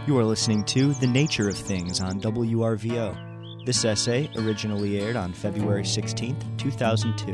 You are listening to The Nature of Things on WRVO. This essay originally aired on February 16, 2002.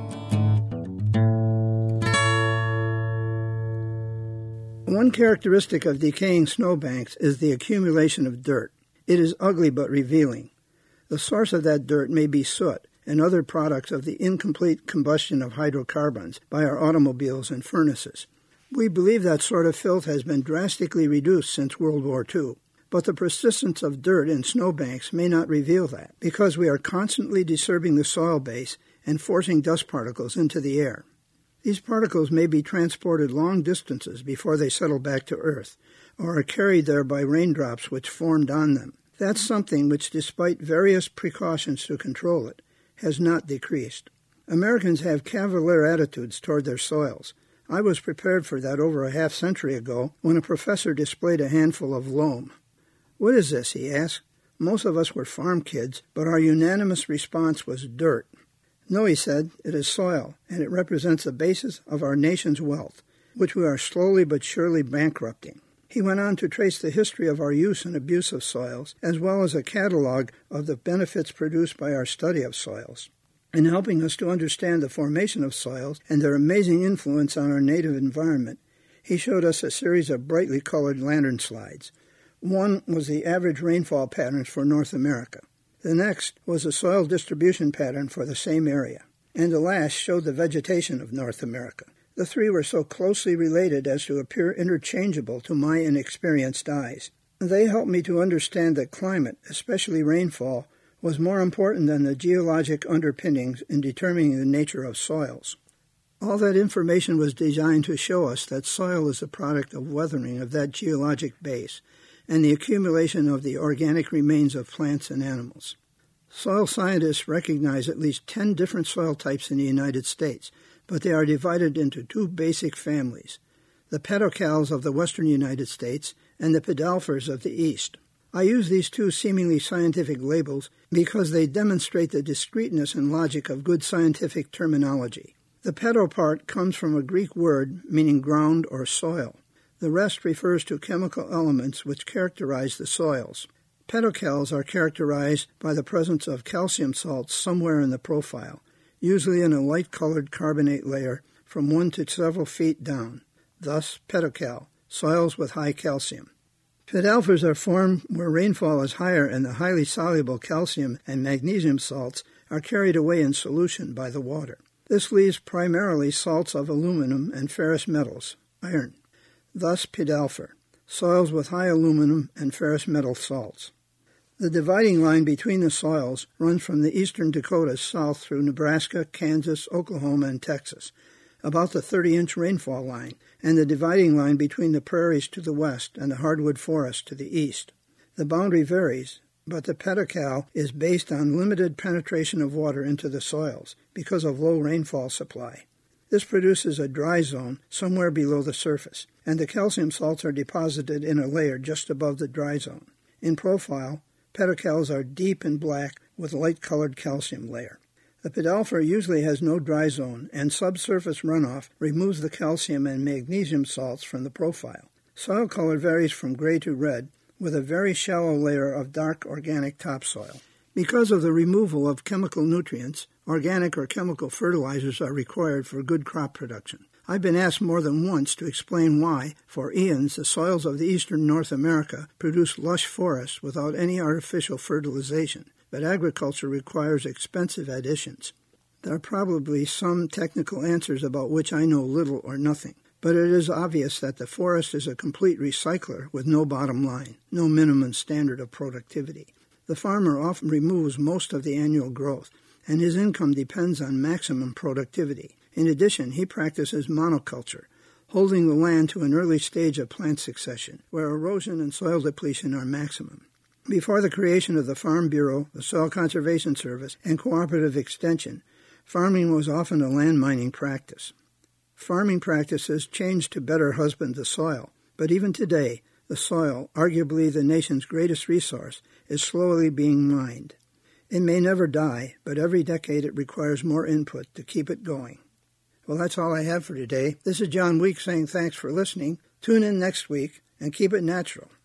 One characteristic of decaying snowbanks is the accumulation of dirt. It is ugly but revealing. The source of that dirt may be soot and other products of the incomplete combustion of hydrocarbons by our automobiles and furnaces. We believe that sort of filth has been drastically reduced since World War II, but the persistence of dirt in snowbanks may not reveal that, because we are constantly disturbing the soil base and forcing dust particles into the air. These particles may be transported long distances before they settle back to Earth, or are carried there by raindrops which formed on them. That's something which, despite various precautions to control it, has not decreased. Americans have cavalier attitudes toward their soils. I was prepared for that over a half-century ago when a professor displayed a handful of loam. "What is this?" he asked. Most of us were farm kids, but our unanimous response was dirt. "No," he said, "it is soil, and it represents the basis of our nation's wealth, which we are slowly but surely bankrupting." He went on to trace the history of our use and abuse of soils, as well as a catalog of the benefits produced by our study of soils. In helping us to understand the formation of soils and their amazing influence on our native environment, he showed us a series of brightly colored lantern slides. One was the average rainfall patterns for North America. The next was the soil distribution pattern for the same area. And the last showed the vegetation of North America. The three were so closely related as to appear interchangeable to my inexperienced eyes. They helped me to understand that climate, especially rainfall, was more important than the geologic underpinnings in determining the nature of soils. All that information was designed to show us that soil is a product of weathering of that geologic base and the accumulation of the organic remains of plants and animals. Soil scientists recognize at least 10 different soil types in the United States, but they are divided into two basic families, the pedocals of the western United States and the pedalfers of the east. I use these two seemingly scientific labels because they demonstrate the discreteness and logic of good scientific terminology. The pedo part comes from a Greek word meaning ground or soil. The rest refers to chemical elements which characterize the soils. Pedocals are characterized by the presence of calcium salts somewhere in the profile, usually in a light-colored carbonate layer from 1 to several feet down. Thus, pedocal, soils with high calcium. Pedalfers are formed where rainfall is higher and the highly soluble calcium and magnesium salts are carried away in solution by the water. This leaves primarily salts of aluminum and ferrous metals, iron. Thus, pedalfer, soils with high aluminum and ferrous metal salts. The dividing line between the soils runs from the eastern Dakotas south through Nebraska, Kansas, Oklahoma, and Texas, about the 30-inch rainfall line, and the dividing line between the prairies to the west and the hardwood forest to the east. The boundary varies, but the pedocal is based on limited penetration of water into the soils because of low rainfall supply. This produces a dry zone somewhere below the surface, and the calcium salts are deposited in a layer just above the dry zone. In profile, pedocals are deep and black with light-colored calcium layer. The pedalfer usually has no dry zone, and subsurface runoff removes the calcium and magnesium salts from the profile. Soil color varies from gray to red, with a very shallow layer of dark organic topsoil. Because of the removal of chemical nutrients, organic or chemical fertilizers are required for good crop production. I've been asked more than once to explain why, for eons, the soils of the eastern North America produce lush forests without any artificial fertilization, but agriculture requires expensive additions. There are probably some technical answers about which I know little or nothing, but it is obvious that the forest is a complete recycler with no bottom line, no minimum standard of productivity. The farmer often removes most of the annual growth, and his income depends on maximum productivity. In addition, he practices monoculture, holding the land to an early stage of plant succession, where erosion and soil depletion are maximum. Before the creation of the Farm Bureau, the Soil Conservation Service, and cooperative extension, farming was often a land mining practice. Farming practices changed to better husband the soil, but even today, the soil, arguably the nation's greatest resource, is slowly being mined. It may never die, but every decade it requires more input to keep it going. Well, that's all I have for today. This is John Week saying thanks for listening. Tune in next week and keep it natural.